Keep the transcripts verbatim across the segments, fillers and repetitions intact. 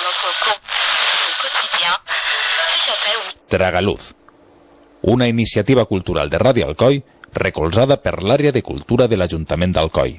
Tragaluz, una iniciativa cultural de Ràdio Alcoi recolzada per l'àrea de cultura de l'Ajuntament d'Alcoi.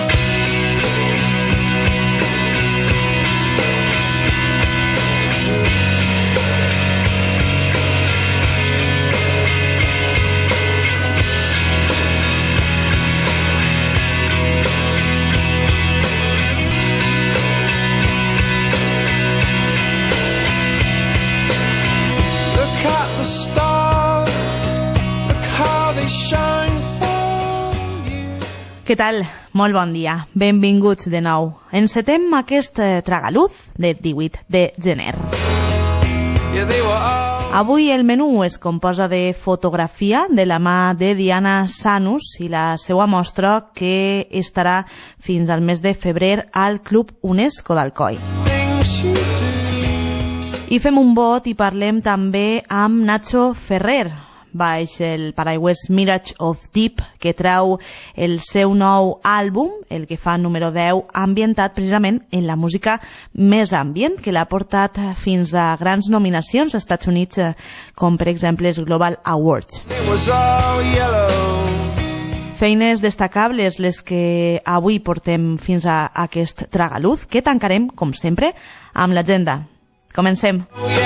Què tal? Molt bon dia. Benvinguts de nou. Encetem aquest Tragaluz de divuit de gener. Avui el menú es composa de fotografia de la mà de Diana Sanus i la seva mostra que estarà fins al mes de febrer al Club UNESCO d'Alcoi. I fem un vot i parlem també amb Nacho Ferrer, baix el paraigües Mirage of Deep, que treu el seu nou àlbum, el que fa número deu, ambientat precisament en la música més ambient, que l'ha portat fins a grans nominacions als Estats Units, com per exemple els Global Awards. Feines destacables les que avui portem fins a aquest Tragaluz, que tancarem, com sempre, amb l'agenda. Comencem.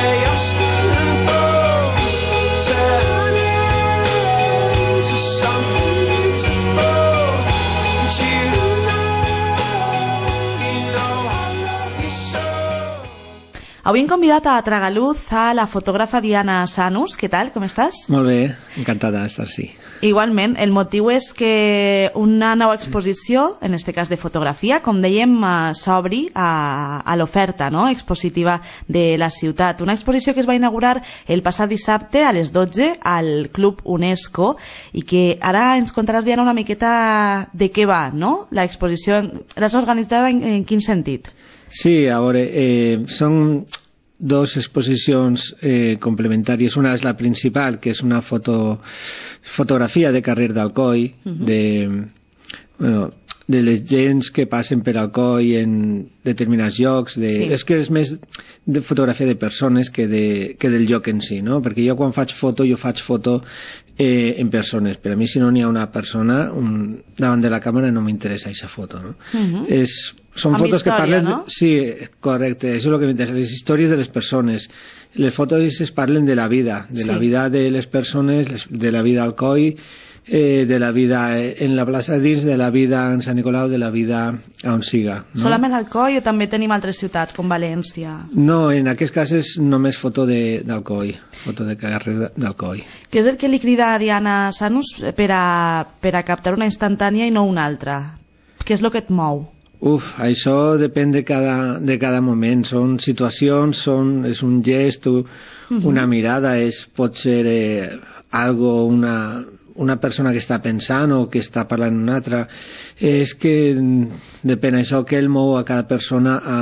Avui hem convidat a Tragaluz a la fotògrafa Diana Sanus. Què tal? Com estàs? Molt bé, encantada d'estar així. Igualment, el motiu és que una nova exposició, en aquest cas de fotografia, com dèiem, s'obri a, a l'oferta, no?, expositiva de la ciutat. Una exposició que es va inaugurar el passat dissabte a les dotze al Club UNESCO i que ara ens contaràs, Diana, una miqueta de què va, no? La exposició l'has organitzada en, en quin sentit? Sí, a veure, eh, són dos exposicions eh, complementàries. Una és la principal, que és una foto, fotografia de carrer d'Alcoi, uh-huh. de, bueno, de les gens que passen per Alcoi en determinats llocs. De, sí. És que és més de fotografia de persones que, de, que del lloc en si, no? Perquè jo quan faig foto, jo faig foto eh, en persones. Per a mi, si no n'hi ha una persona un, davant de la càmera, no m'interessa aquesta foto, no? Uh-huh. És... Són amb fotos història, que parlen... No? Sí, correcte, això és el que m'interessa, les històries de les persones. Les fotos es parlen de la vida, de sí. la vida de les persones, de la vida a Alcoi, eh, de la vida en la plaça dins, de la vida en Sant Nicolau, de la vida on siga. No? Solament Alcoi o també tenim altres ciutats, com València? No, en aquest cas és només foto d'Alcoi, foto de carrer d'Alcoi. Què és el que li crida a Diana Sanus per a, per a captar una instantània i no una altra? Què és el que et mou? Uf, això depèn de cada, de cada moment. Són situacions, són, és un gest, una uh-huh. mirada, és, pot ser eh, algo, una, una persona que està pensant o que està parlant amb una altra. És que depèn això que el mou a cada persona a,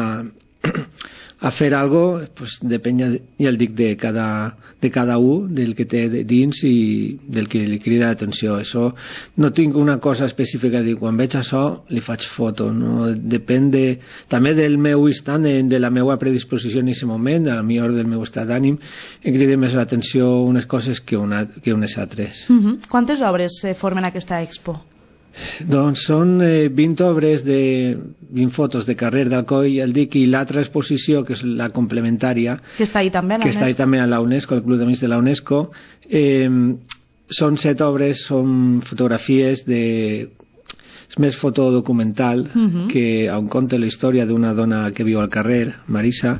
a fer algo, pues, depèn, ja el dic, de cada, de cada un, del que té dins i del que li crida l'atenció. Això no tinc una cosa específica de dir, quan veig això li faig foto, no? Depèn de, també del meu instant, de, de la meva predisposició en aquest moment, a la millor del meu estat d'ànim, em crida més l'atenció unes coses que, una, que unes altres. Uh-huh. Quantes obres eh, formen aquesta expo? Doncs són eh, vint obres de vint fotos de carrer d'Alcoi, el dic, i l'altra exposició, que és la complementària, que està ahí també a la que està ahí també a la UNESCO, al Club d'Amics de la UNESCO. Eh, són set obres, són fotografies de... és més fotodocumental, uh-huh. que on conta la història d'una dona que viu al carrer, Marisa,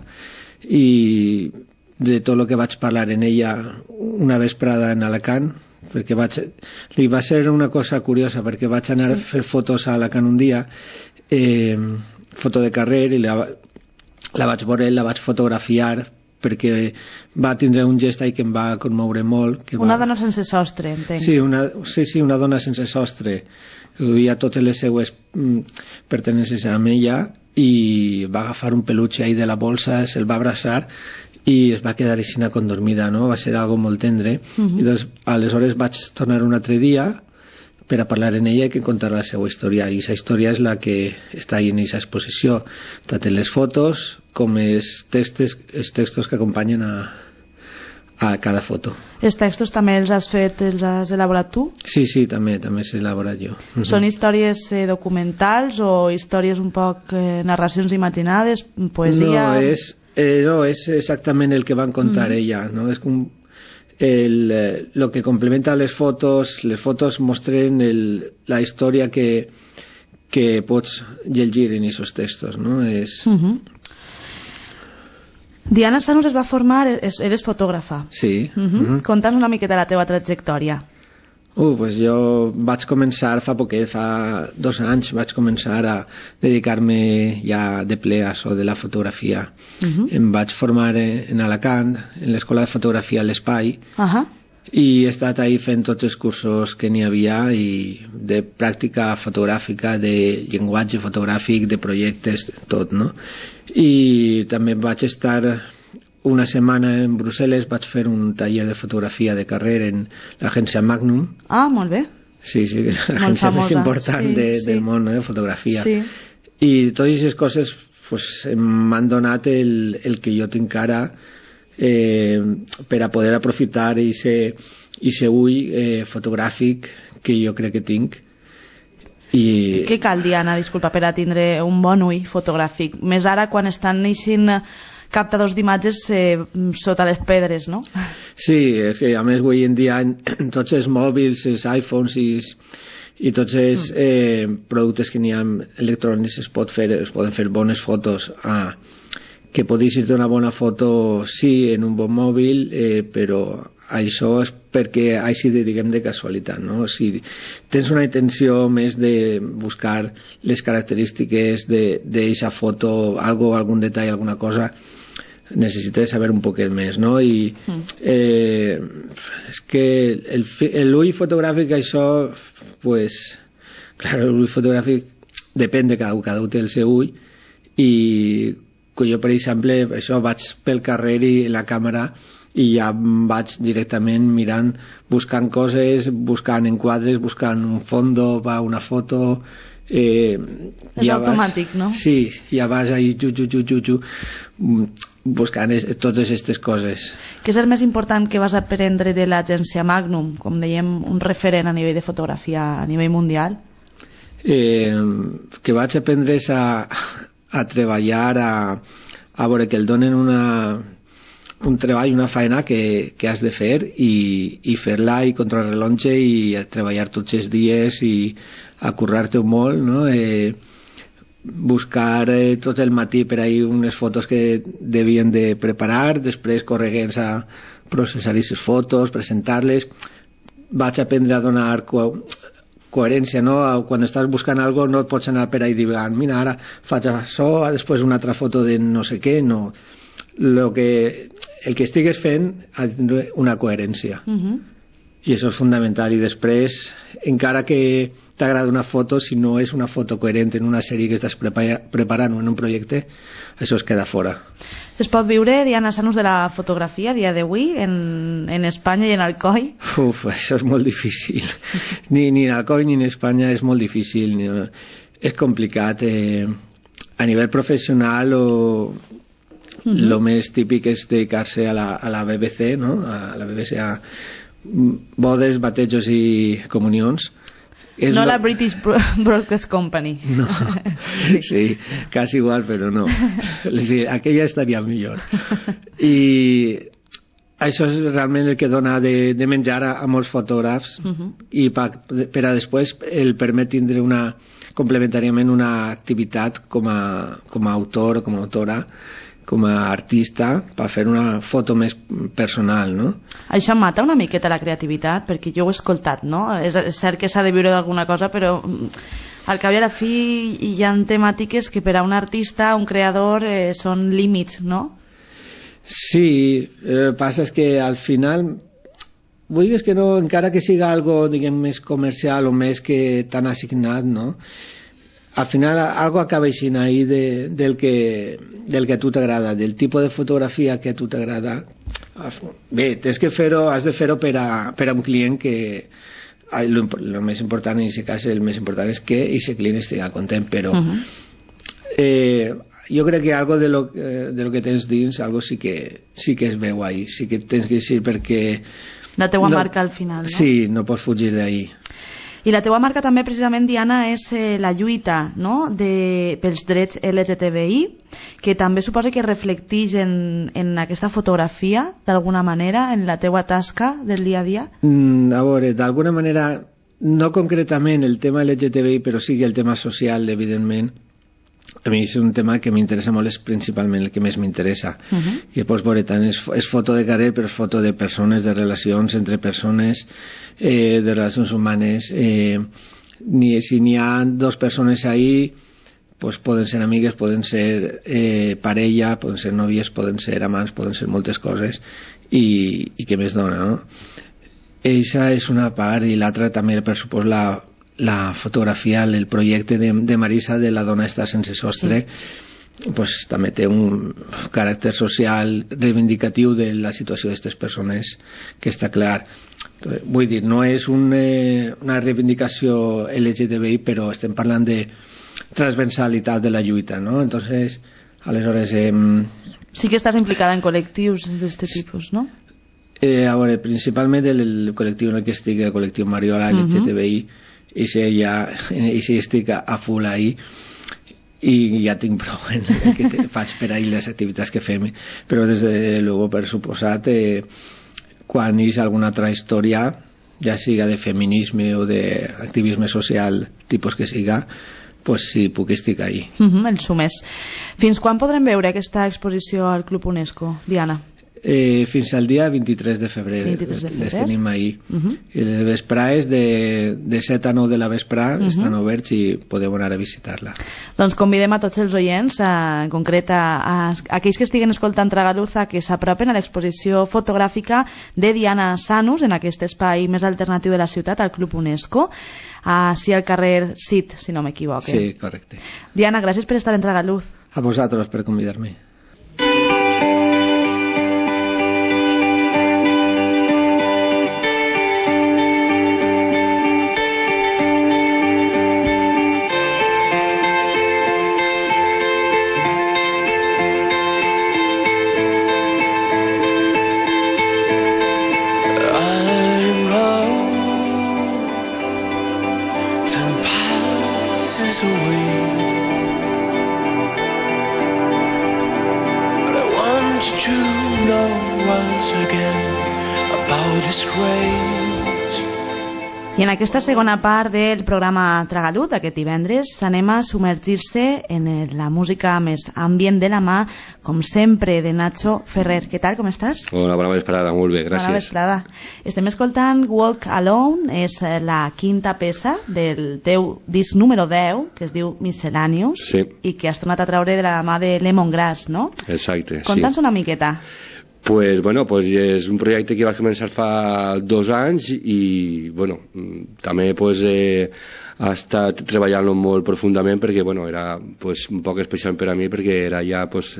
i de tot el que vaig parlar en ella una vesprada en Alacant, perquè vaig, li va ser una cosa curiosa, perquè vaig anar sí. a fer fotos a Alacant un dia, eh, foto de carrer, i la, la vaig veure, la vaig fotografiar, perquè va tindre un gest ahí que em va conmoure molt. Que una va... dona sense sostre, entenc. Sí, una, sí, sí, una dona sense sostre. Duia totes les seues mm, pertenences amb ella i va agafar un peluche ahí de la bolsa, se'l va abraçar i es va quedar així condormida, no? Va ser algo molt tendre. Uh-huh. I doncs, aleshores vaig tornar un altre dia per a parlar en ella i que contar la seva història, i aquesta història és la que està en aquesta exposició, tant en les fotos com els textos, els textos que acompanyen a, a cada foto. Els textos també els has fet, els has elaborat tu? Sí, sí, també, també s'he elaborat jo. Són històries eh, documentals o històries un poc eh, narracions imaginades, poesia? No, és, eh, no, és exactament el que van contar mm. ella, no? És com el, eh, lo que complementa les fotos, les fotos mostren el, la història que, que pots llegir en aquests textos, no? És... Mm-hmm. Diana Sanus es va formar, eres fotògrafa. Sí. Uh-huh. Uh-huh. Conta'ns una miqueta la teva trajectòria. Uh, pues jo vaig començar fa poquet, fa dos anys, vaig començar a dedicar-me ja de ple a això de la fotografia. Uh-huh. Em vaig formar en Alacant, en l'Escola de Fotografia a l'Espai, uh-huh. i he estat ahí fent tots els cursos que n'hi havia, i de pràctica fotogràfica, de llenguatge fotogràfic, de projectes, tot, no? I també vaig estar una setmana en Brussel·les, vaig fer un taller de fotografia de carrer en l'agència Magnum. Ah, molt bé. Sí, sí, l'agència més important sí, de, sí. del món, eh, fotografia. Sí. I totes aquestes coses pues, m'han donat el, el que jo tinc ara, eh, per a poder aprofitar aquest ull eh, fotogràfic que jo crec que tinc. I... Què cal, Diana, disculpa, per a tindre un bon ull fotogràfic? Més ara quan estan neixint captadors d'imatges eh, sota les pedres, no? Sí, és que a més avui en dia en, en tots els mòbils, els iPhones i, i tots els mm. eh, productes que n'hi ha electrònics es, pot fer, es poden fer bones fotos. Ah, que podis fer una bona foto, sí, en un bon mòbil, eh, però això és perquè així diguem de casualitat, no? Si tens una intenció més de buscar les característiques d'aquesta foto, algo, algun detall, alguna cosa, necessites saber un poquet més, no? I eh, és que l'ull fotogràfic, això, pues, clar, l'ull fotogràfic depèn de cada, cada un té el seu ull, i jo, per exemple, això vaig pel carrer i la càmera i ja vaig directament mirant, buscant coses, buscant enquadres, buscant un fondo, va una foto... Eh, és ja automàtic, vas, no? Sí, ja vas ahí ju, ju, ju, ju, ju, buscant es, totes aquestes coses. Què és el més important que vas aprendre de l'agència Magnum, com dèiem, un referent a nivell de fotografia a nivell mundial? Eh, que vaig aprendre a, a treballar, a, a veure que el donen una... un treball, una feina que, que has de fer i, i fer-la i contrarrellotge i a treballar tots els dies i a currar-te molt, no? Eh, buscar eh, tot el matí per ahir unes fotos que devien de preparar, després correguents a processar aquestes fotos, presentar-les. Vaig aprendre a donar co coherència, no? Quan estàs buscant algo no et pots anar per ahí divagant, mira, ara faig això, després una altra foto de no sé què, no. Lo que, el que estigues fent ha de tenir una coherència. Uh-huh. I això és fundamental. I després, encara que t'agrada una foto, si no és una foto coherent en una sèrie que estàs preparant o en un projecte, això es queda fora. Es pot viure, Diana Sanus, de la fotografia a dia d'avui en, en Espanya i en Alcoi? Uf, això és molt difícil. Ni, ni en Alcoi ni en Espanya és molt difícil. Ni, és complicat. Eh, a nivell professional o... Uh-huh. Lo més típic és dedicar-se a la, a la B B C, no? A la B B C, a bodes, batejos i comunions. És no lo... la British Broadcast Company. No, sí, sí, quasi igual, però no. Sí, aquella estaria millor. I això és realment el que dona de, de menjar a, a molts fotògrafs, uh-huh. i pa, per a després el permet tindre una, complementàriament una activitat com a, com a autor o com a autora, com a artista, per fer una foto més personal, no? Això mata una miqueta la creativitat, perquè jo ho he escoltat, no? És, és cert que s'ha de viure d'alguna cosa, però al cap i a la fi hi ha temàtiques que per a un artista, un creador, eh, són límits, no? Sí, el que passa és que al final vull dir que no, encara que siga algo, diguem, més comercial o més que tan assignat, no? Al final algo acaba aixint ahí de, del, que, del que a tu t'agrada, del tipus de fotografia que a tu t'agrada. Bé, tens que fer-ho, has de fer-ho per a, per a un client que el més important en aquest cas, el més important és que aquest client estigui content, però uh -huh. eh, jo crec que algo de lo, eh, de lo que tens dins, algo sí que, sí que es veu ahí, sí que tens que dir perquè la teua no, marca al final, no? Sí, no pots fugir d'ahí. I la teua marca també, precisament, Diana, és eh, la lluita, no?, de, pels drets L G T B I, que també suposa que reflectix en, en aquesta fotografia, d'alguna manera, en la teua tasca del dia a dia? Mm, a veure, d'alguna manera, no concretament el tema L G T B I, però sí que el tema social, evidentment. A mi és un tema que m'interessa molt, és principalment el que més m'interessa. Uh -huh. Que pots veure tant, és, és foto de carrer, però és foto de persones, de relacions entre persones, eh, de relacions humanes. Eh, ni, si n'hi ha dos persones ahí, pues poden ser amigues, poden ser eh, parella, poden ser nòvies, poden ser amants, poden ser moltes coses, i, i què més dona, no? Eixa és una part, i l'altra també, per supost, la la fotografia, el projecte de, de Marisa, de la dona està sense sostre, sí. Pues també té un caràcter social reivindicatiu de la situació d'aquestes persones, que està clar. Vull dir, no és un, eh, una reivindicació L G T B I, però estem parlant de transversalitat de la lluita, no? Entonces, aleshores... Eh, sí que estàs implicada en col·lectius d'aquest tipus, no? Eh, a veure, principalment el col·lectiu en el que estic, el col·lectiu Mariola, L G T B I, uh -huh. i si ja i si estic a full ahí, i ja tinc prou en que te, faig per ahí les activitats que fem, però des de luego, per suposat, eh, quan hi ha alguna altra història, ja siga de feminisme o d'activisme social, tipus que siga, pues sí, puc estic ahí. Uh -huh, el sumés. Fins quan podrem veure aquesta exposició al Club UNESCO, Diana? Eh, fins al dia vint-i-tres de febrer, vint-i-tres de febrer. Les tenim ahí. Uh -huh. I les vesprades de, de set a nou de la vesprà uh -huh. estan oberts i podeu anar a visitar-la. Doncs convidem a tots els oients, a, en concret a, a, a aquells que estiguen escoltant Tragaluza, que s'apropen a l'exposició fotogràfica de Diana Sanus en aquest espai més alternatiu de la ciutat, al Club UNESCO, així al carrer Cid, si no m'equivoque. Sí, correcte. Diana, gràcies per estar en Tragaluz. A vosaltres per convidar-me. I en aquesta segona part del programa Tragalut d'aquest divendres anem a submergir-se en la música més ambient de la mà, com sempre, de Nacho Ferrer. Què tal, com estàs? Hola, bona vesprada, molt bé, gràcies. Bona vesprada. Estem escoltant Walk Alone, és la quinta peça del teu disc número deu, que es diu Miscellaneous, sí. I que has tornat a traure de la mà de Lemongrass, no? Exacte, sí. Conta'ns una miqueta. Pues, bueno, pues és un projecte que vaig començar fa dos anys i, bueno, també pues, eh, ha estat treballant-lo molt profundament perquè, bueno, era pues, un poc especial per a mi perquè era ja pues,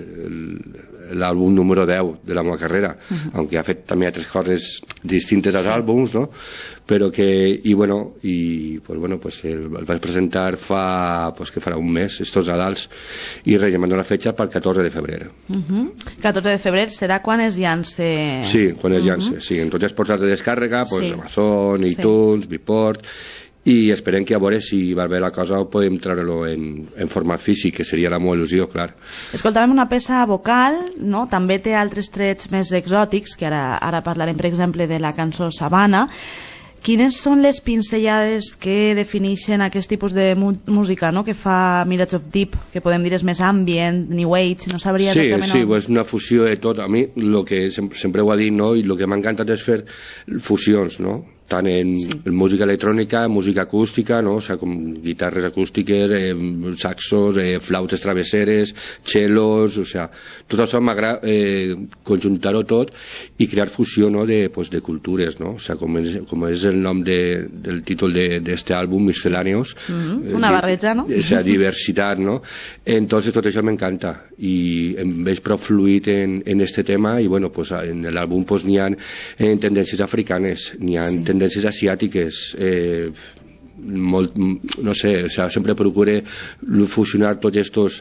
l'àlbum número deu de la meva carrera, uh-huh. Aunque ha fet també altres coses distintes als sí. àlbums, no? Però que, i bueno, i, pues, bueno, pues, el, el vaig presentar fa, pues, que farà un mes, estos Nadals, i res, em la fetxa pel catorze de febrer. Uh-huh. catorze de febrer serà quan es llance... Sí, quan es llance, uh-huh. Sí, en tots els portals de descàrrega, pues, sí. Amazon, iTunes, sí. Beatport, i esperem que a veure si va bé la cosa o podem treure-lo en, en format físic, que seria la meva il·lusió, clar. Escoltàvem una peça vocal, no? També té altres trets més exòtics, que ara, ara parlarem, per exemple, de la cançó Savannah. Quines són les pinzellades que defineixen aquest tipus de música, no? Que fa Mirage of Deep, que podem dir és més ambient, New Age, no sabria sí, exactament... Sí, on... és una fusió de tot. A mi, el que sempre, sempre ho ha dit, no? I el que m'ha encantat és fer fusions, no? Tant en, sí. en música electrònica, música acústica, no? O sigui, com guitarres acústiques, eh, saxos, eh, flautes travesseres, cellos, o sigui, tot això m'agrada eh, conjuntar-ho tot i crear fusió, no? de, pues, de cultures, no? O sigui, com és, com és el nom de, del títol d'aquest àlbum, Miscellaneous. Mm-hmm. Una barreja, no? O sigui, diversitat, no? Entonces tot això m'encanta i em veig prou fluid en, en este tema i, bueno, pues, en l'àlbum pues, n'hi ha en tendències africanes, n'hi ha sí. tendències asiàtiques, eh, molt, no sé, o sea, sempre procure fusionar tots estos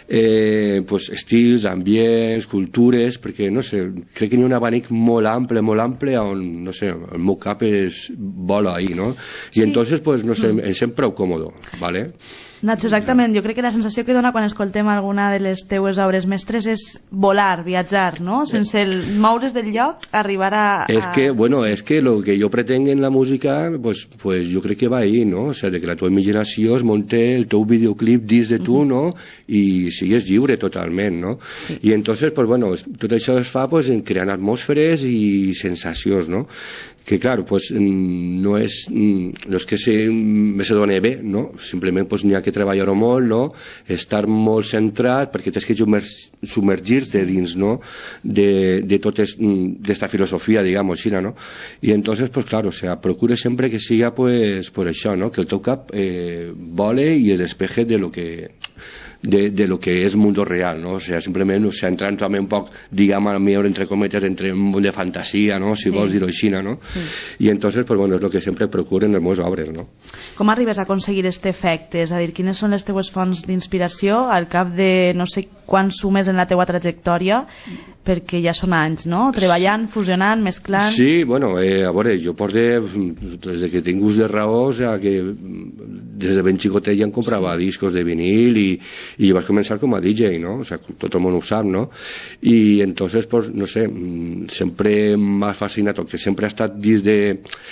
eh, pues, estils, ambients, cultures, perquè, no sé, crec que hi ha un abanic molt ample, molt ample, on, no sé, el meu cap es vola ahí, no? I sí. entonces, pues, no sé, mm. em sent prou còmodo, ¿vale? Nacho, exactament. Jo crec que la sensació que dona quan escoltem alguna de les teues obres mestres és volar, viatjar, no? Sense el moure's del lloc, arribar a... a... Es que, bueno, sí. es que lo que yo pretendo en la música, pues, pues yo creo que va ahí, ¿no? O sea, de que la tua imaginació es monte el teu videoclip dins de tu, uh-huh. no? I sigues lliure totalment, no? Sí. I entonces, pues, bueno, tot això es fa, pues, en creant atmosferes i sensacions, no? Que claro, pues no és, no és que se, me se doni bé, no? Simplement pues, n'hi ha que treballar-ho molt, no? Estar molt centrat perquè tens que submergir-te dins, no? De, de tota esta filosofia, digamos, així, no? I entonces, pues claro, o sea, procura sempre que siga pues, por això, no? Que el teu cap eh, vole i es despeje de lo que de, de lo que és mundo real, ¿no? O sea, simplement, o sea, entrant també un poc, diguem, a millor, entre cometes, entre un món de fantasia, ¿no? Si sí. vols dir-ho així, no? Sí. I entonces, pues bueno, és el que sempre procuren les meves obres, no? Com arribes a aconseguir aquest efecte? És a dir, quines són les teues fonts d'inspiració al cap de no sé quants sumes en la teua trajectòria? Perquè ja són anys, no? Treballant, fusionant, mesclant... Sí, bueno, eh, a veure, jo porto des que tinc ús de raó, o sea, que des de ben xicotet ja em comprava sí. discos de vinil i, i jo vaig començar com a D J, no? O sea, tot el món ho sap, no? I entonces, pues, no sé, sempre m'ha fascinat, que sempre ha estat dins de...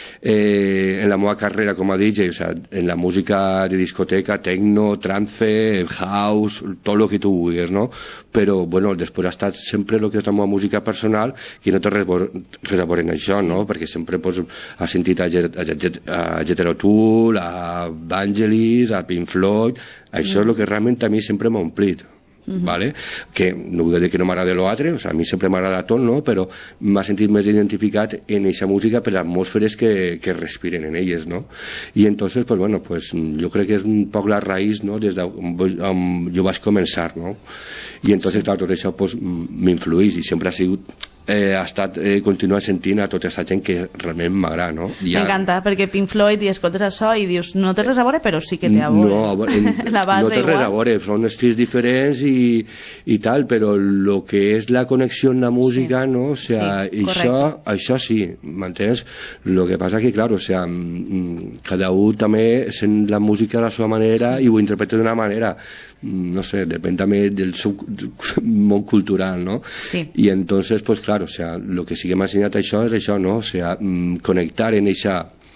Eh, en la meva carrera com a D J, o sea, en la música de discoteca, techno, trance, house, tot el que tu vulguis, no? Però, bueno, després ha estat sempre el que és la meva música personal, que no té res, res a veure en això, no? Perquè sempre pues, has sentit a, a, a Jethro Tull, a Vangelis, a Pink Floyd, això mm. és el que realment a mi sempre m'ha omplit. Mm-hmm. Vale? Que no vull dir que no m'agrada l'altre, o sea, a mi sempre m'agrada tot, no? Però m'ha sentit més identificat en aquesta música per les atmosferes que, que respiren en elles, no? I entonces, pues bueno, pues jo crec que és un poc la raïs, no? Des d'on jo vaig començar, no? I entonces, clar, tot això pues, m'influïx i sempre ha sigut eh, ha estat eh, continuar sentint a tota aquesta gent que realment m'agrada, no? Ja... M'encanta, perquè Pink Floyd i escoltes això i dius, no té res a veure, però sí que té a veure. No, a veure, en, la base no té igual. Res a veure, són estils diferents i, i tal, però el que és la connexió en la música, sí. no? O sea, sí, això, això sí, m'entens? El que passa que, clar, o sea, cada un també sent la música a la seva manera sí. i ho interpreta d'una manera, no sé, depèn també del seu món cultural, no? Sí. I entonces, pues claro, o sea, lo que sí que m'ha ensenyat això és això, no? O sea, connectar en eixa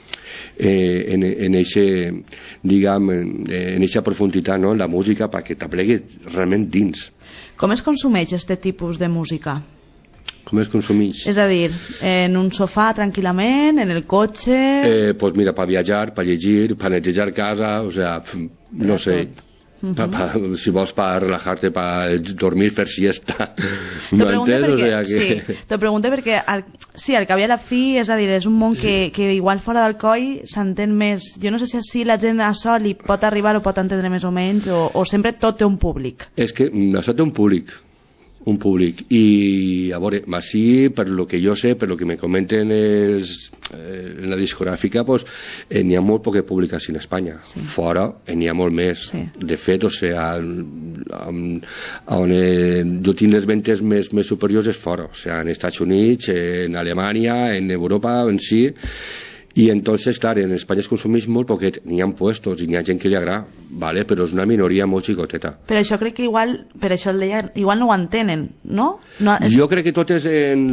eh, en, en eixe diguem, en eixa profunditat, no? En la música perquè t'aplegui realment dins. Com es consumeix este tipus de música? Com es consumeix? És a dir, en un sofà tranquil·lament, en el cotxe... Eh, pues mira, per viatjar, per llegir, per netejar casa, o sea, no sé... Tot. Uh-huh. Pa, pa, si vols per relajar-te, per dormir, fer siesta. T'ho pregunto perquè, o sea que... sí, t'ho pregunto perquè al, sí, al cap i a la fi, és a dir, és un món que, sí. que igual fora d'Alcoi s'entén més. Jo no sé si així la gent a sol hi pot arribar o pot entendre més o menys, o, o sempre tot té un públic. És que això té un públic. un públic i a veure, així per lo que jo sé, per lo que me comenten és, eh, en la discogràfica pues, eh, n'hi ha molt poc públic així en Espanya, sí. Fora eh, n'hi ha molt més, sí. De fet, o sea, on, on eh, jo tinc les ventes més, més superiors és fora, o sea, en Estats Units, en Alemanya, en Europa en si. I entonces, clar, en Espanya es consumeix molt poquet, n'hi ha puestos i n'hi ha gent que li agrada, vale? Però és una minoria molt xicoteta. Però això crec que igual, per això el deia, igual no ho entenen, no? no és... Jo crec que tot és en,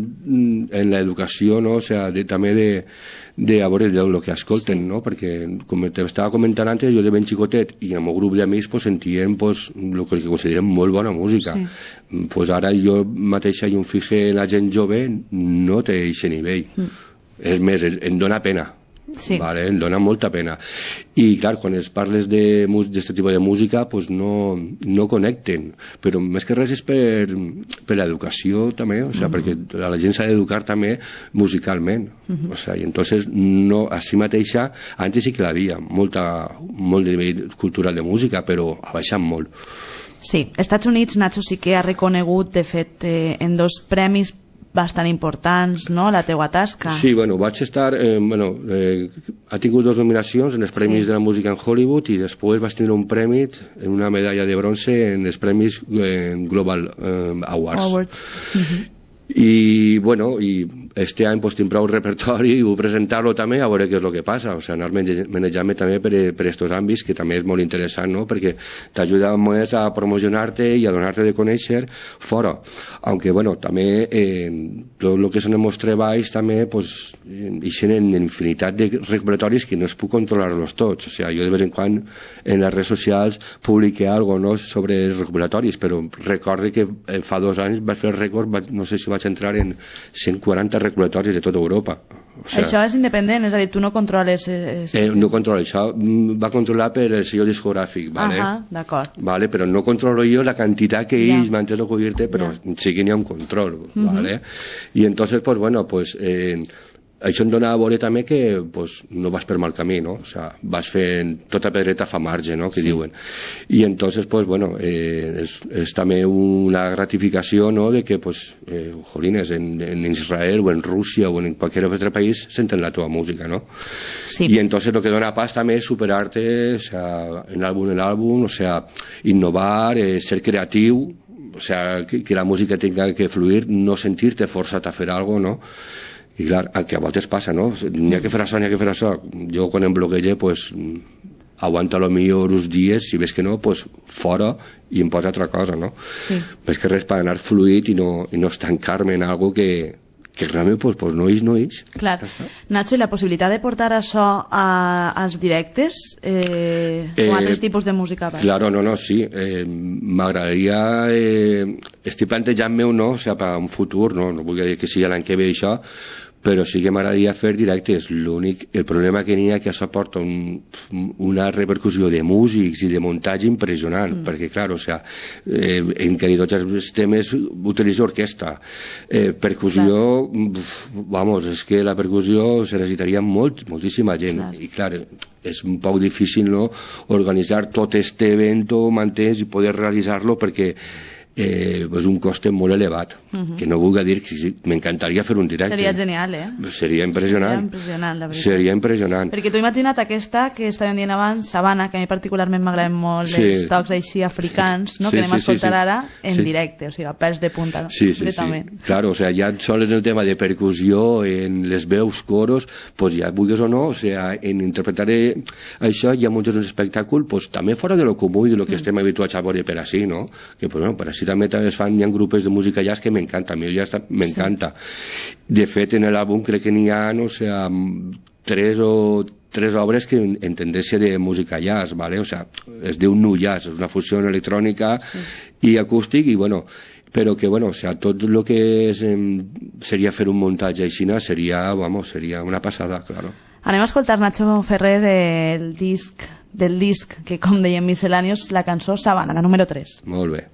en l'educació, no? O sea, de, també de, de a veure el que escolten, sí. No? Perquè, com t'estava comentant antes, jo de ben xicotet i en el meu grup d'amics pues, sentíem pues, el que considerem molt bona música. Sí. Pues ara jo mateixa i un fije en la gent jove no té aquest nivell. Mm. És més, em dona pena, sí. Vale? Em dona molta pena i clar, quan es parles d'aquest tipus de música pues no, no connecten, però més que res és per, per l'educació també, o sea, uh-huh. Perquè la gent s'ha d'educar també musicalment, uh-huh. O sea, i entonces no, així mateixa antes sí que l'havia molta, molt de nivell cultural de música, però ha baixat molt. Sí, Estats Units, Nacho, sí que ha reconegut de fet eh, en dos premis bastant importants, no?, la teua tasca. Sí, bueno, vaig estar... Eh, bueno, eh, ha tingut dues nominacions en els Premis sí. de la Música en Hollywood i després vaig tenir un premi, una medalla de bronze en els Premis eh, Global eh, Awards. Awards. Uh-huh. I, bueno, i este any pues, tinc prou repertori i vull presentar-lo també a veure què és el que passa, o sigui, anar manejant-me també per, per estos àmbits, que també és molt interessant, no?, perquè t'ajuda més a promocionar-te i a donar-te de conèixer fora, aunque, bueno, també eh, tot el que són els meus treballs també, pues, ixen en infinitat de recopilatoris que no es puc controlar-los tots, o sigui, jo de vez en quan en les redes socials publiqué algo, no?, sobre els recopilatoris, però recorde que fa dos anys vaig fer el rècord, no sé si vaig entrar en cent quaranta regulatoris de tota Europa. O sigui, això és independent, és a dir, tu no controles... Eh, eh, no controlo, això va controlar per el sello discogràfic, vale? Ah, d'acord. Vale, però no controlo jo la quantitat que ells ja. m'han de cobrir-te, però ja. sí que n'hi ha un control, uh-huh. vale? I entonces, pues bueno, pues... Eh, això em dona a veure també que pues, no vas per mal camí, no? O sea, vas fent tota pedreta fa marge, no? Que sí. diuen. I entonces, pues, bueno, eh, és, és també una gratificació, no? De que, pues, eh, jolines, en, en Israel o en Rússia o en qualsevol altre país senten la teva música, no? Sí. I entonces lo que dona pas també és superar-te, o sea, en àlbum en àlbum, o sea, innovar, eh, ser creatiu, o sea, que, que la música tenga que fluir, no sentir-te forçat a fer algo, no? I clar, que a voltes passa, no? N'hi ha que fer això, n'hi ha que fer això. Jo quan em bloquege, pues, aguanta lo millor uns dies, si ves que no, pues, fora i em posa altra cosa, no? Sí. Més que res per anar fluid i no, i no estancar-me en algo que, que realment pues, pues, no és, no és. Clar. Nacho, i la possibilitat de portar això a, als directes eh, eh, o altres tipus de música? Vas? Claro, no, no, sí. Eh, M'agradaria... Eh, estic plantejant-me no, o sigui, per un futur, no, no vull dir que sigui l'any que ve això, però sí que m'agradaria fer directes. L'únic, el problema que n'hi ha que això porta un, una repercussió de músics i de muntatge impressionant, mm. perquè, clar, o sea, eh, en quasi tots els temes utilitzo orquestra. Eh, percussió, pf, vamos, és que la percussió se necessitaria molt, moltíssima gent, clar. I clar, és un poc difícil, no?, organitzar tot este evento, m'entens, i poder realitzar-lo perquè Eh, és un coste molt elevat, uh-huh. que no vulgui dir que sí, m'encantaria fer un directe. Seria genial, eh? Seria impressionant. Seria impressionant, la veritat. Seria impressionant. Perquè tu imagina't aquesta que estàvem dient abans, Sabana, que a mi particularment m'agraden molt sí. els tocs així africans, no? Sí, que anem sí, a escoltar sí, sí. ara en sí. directe, o sigui, a pèls de punta. No? Sí, sí, sí. Claro, o sea, ja sols el tema de percussió, en les veus, coros, pues ja vulguis o no, o sea, en interpretar això ja muntes un espectacle, pues també fora de lo comú i de lo que mm. estem habituats a veure per així, no? Que, pues, bueno, per així també es fan, hi ha grupos de música jazz que m'encanta, a mi ja m'encanta. Sí. De fet, en l'àlbum crec que n'hi ha, no sé, tres o tres obres que en tendència de música jazz, ¿vale? O sea, es diu nu jazz, és una fusió electrònica sí. i acústic, i bueno, però que, bueno, o sea, tot el que és, eh, seria fer un muntatge així, seria, vamos, seria una passada, claro. Anem a escoltar Nacho Ferrer del disc, del disc que, com dèiem, Miscellaneous, la cançó Sabana, la número tres. Molt bé.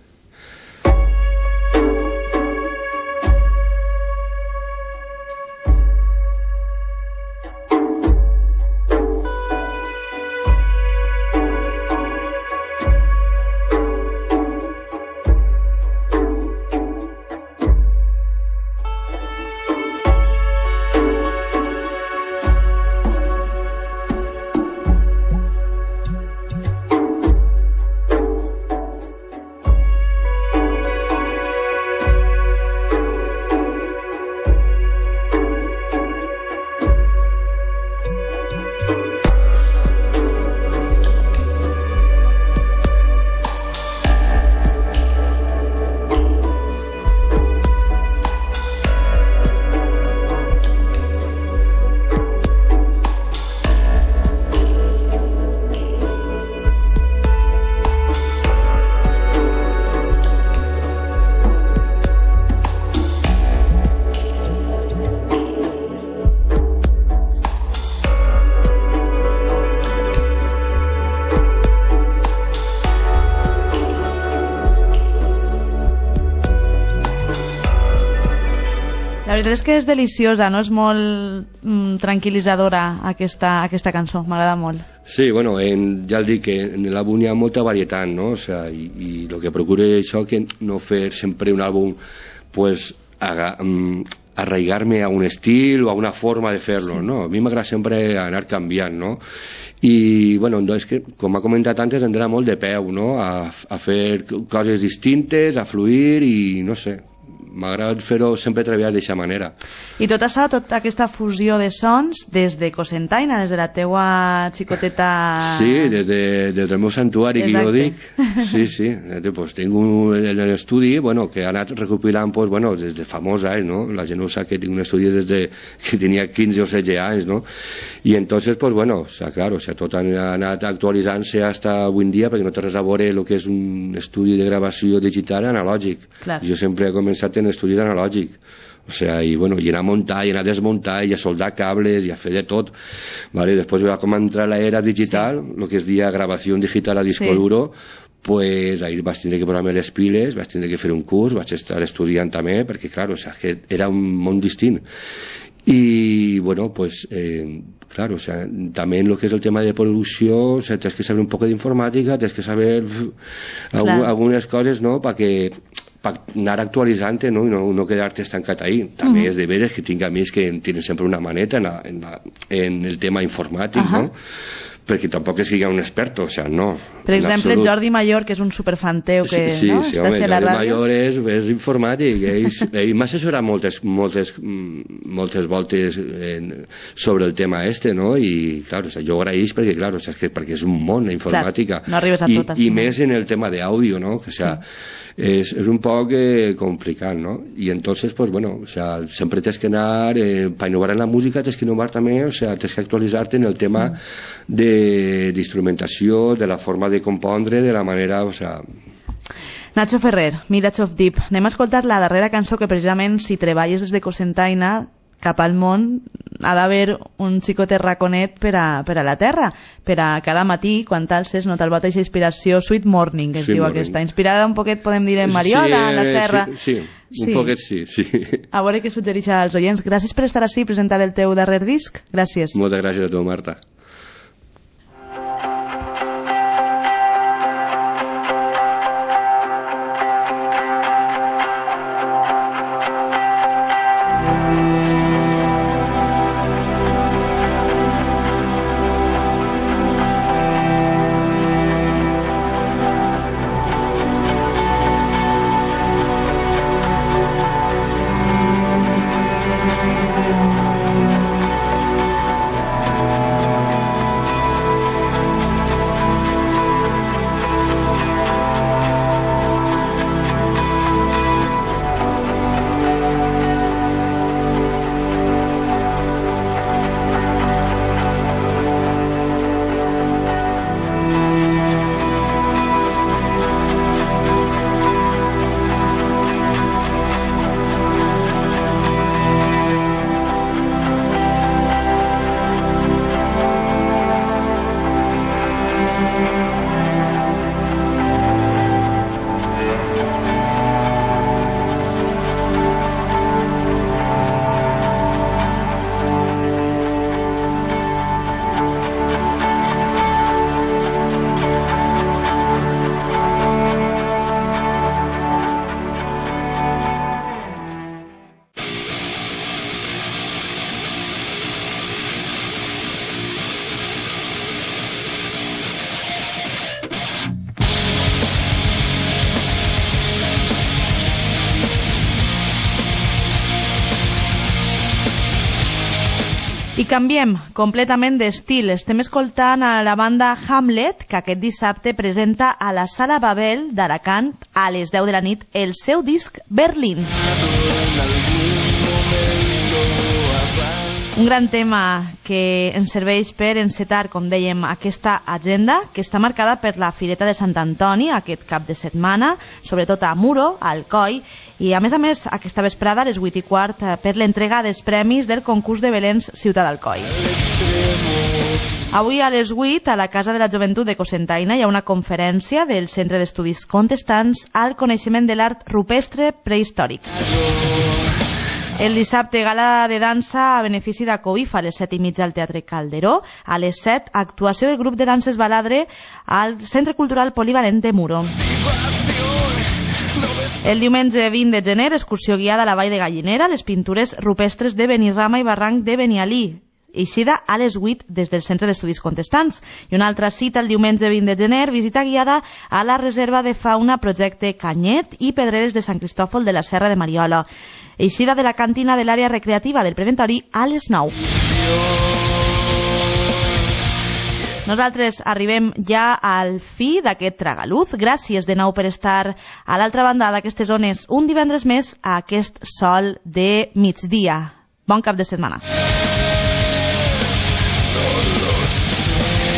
La veritat és que és deliciosa, no? És molt mm, tranquil·litzadora aquesta, aquesta cançó, m'agrada molt. Sí, bueno, en, ja el dic que en l'àlbum hi ha molta varietat, no? O sea, i, i el que procuro és això, que no fer sempre un àlbum pues, a, arraigar-me a un estil o a una forma de fer-lo, sí. no? A mi m'agrada sempre anar canviant, no? I, bueno, doncs, que, com ha comentat antes, em dona molt de peu, no? A, a fer coses distintes, a fluir i, no sé, m'agrada fer-ho sempre treballar d'aquesta manera. I tot això, tota aquesta fusió de sons, des de Cocentaina, des de la teua xicoteta... Sí, des, de, des del meu santuari, que jo dic. Sí, sí. Pues, tinc un, en l'estudi bueno, que ha anat recopilant pues, bueno, des de famosa, no? La gent no sap que tinc un estudi des de que tenia quinze o setze anys, no? I entonces, pues bueno, o sea, claro, o sea, tot ha anat actualitzant-se fins avui en dia, perquè no té res a veure el que és un estudi de gravació digital analògic. Clar. Jo sempre he començat en estudis analògic. O sea, i bueno, i anar a muntar, i anar a desmuntar, i a soldar cables, i a fer de tot. Vale? Després va com entrar l'era digital, el sí. que es dia gravació digital a disco sí. duro, pues ahir vaig tindre que posar-me les piles, vaig tindre que fer un curs, vaig estar estudiant també, perquè, clar, o sea, que era un món distint. Y bueno, pues eh, claro, o sea, también lo que es el tema de producción, o sea, tienes que saber un poco de informática, tienes que saber claro. algunas cosas, ¿no? Para que para anar actualitzant, no? I no, no quedarte estancat ahí. També uh-huh. és de veres que tinc amics que tenen sempre una maneta en, la, en, la, en el tema informàtic, uh-huh. no? Perquè tampoc és que hi ha un experto, o sea, no. Per exemple, absolut... Jordi Mayor, que és un superfan teu, que sí, sí, no? sí, Està home, a la Jordi ràdio. Mayor és, és informàtic, ell, ell m'ha assessorat moltes, moltes, moltes voltes en, sobre el tema este, no? I, clar, o sea, jo agraïs perquè, clar, o sea, que, perquè és un món, la informàtica. Clar, no arribes a I, tot. I més en el tema d'àudio, no? Que, o sea, sí. Es, es un poc eh, complicat, ¿no? Y entonces, pues bueno, o sea, siempre tienes que anar, eh, para innovar en la música, tienes que innovar también, o sea, tienes que actualizarte en el tema de, de instrumentació, de la forma de compondre, de la manera, o sea... Nacho Ferrer, Mirage of Deep. Anem a escoltar la darrera cançó que precisament, si treballes des de Cocentaina cap al món, ha d'haver un xicotet raconet per a, per a la terra, per a cada matí, quan t'alces, no te'l bota aquesta inspiració, Sweet Morning, que es Sweet diu morning. Aquesta, inspirada un poquet, podem dir, en Mariola, sí, en la Serra. Sí, sí, un sí. poquet sí, sí. A veure què suggereix als oients. Gràcies per estar així, presentar el teu darrer disc. Gràcies. Moltes gràcies a tu, Marta. I canviem completament d'estil. Estem escoltant a la banda Hamlet, que aquest dissabte presenta a la Sala Babel d'Alacant a les deu de la nit el seu disc Berlín. Un gran tema que ens serveix per encetar, com dèiem, aquesta agenda que està marcada per la Fireta de Sant Antoni aquest cap de setmana, sobretot a Muro, a Alcoi, i a més a més aquesta vesprada a les vuit i quart per l'entrega dels premis del concurs de Belens Ciutat d'Alcoi. Avui a les vuit a la Casa de la Joventut de Cocentaina hi ha una conferència del Centre d'Estudis Contestants al coneixement de l'art rupestre prehistòric. El dissabte, gala de dansa a benefici de Covifa a les set i mitja al Teatre Calderó. A les set, actuació del grup de danses Baladre al Centre Cultural Polivalent de Muro. El diumenge vint de gener, excursió guiada a la Vall de Gallinera, les pintures rupestres de Benirrama i Barranc de Benialí. Eixida a les vuit des del Centre d'Estudis Contestants. I una altra cita el diumenge vint de gener, visita guiada a la Reserva de Fauna Projecte Canyet i Pedreres de Sant Cristòfol de la Serra de Mariola. Eixida de la cantina de l'àrea recreativa del Preventori a les nou. Nosaltres arribem ja al fi d'aquest Tragaluz. Gràcies de nou per estar a l'altra banda d'aquestes zones un divendres més a aquest sol de migdia. Bon cap de setmana.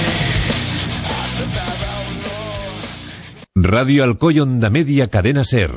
Radio Alcoy Onda Media Cadena Ser.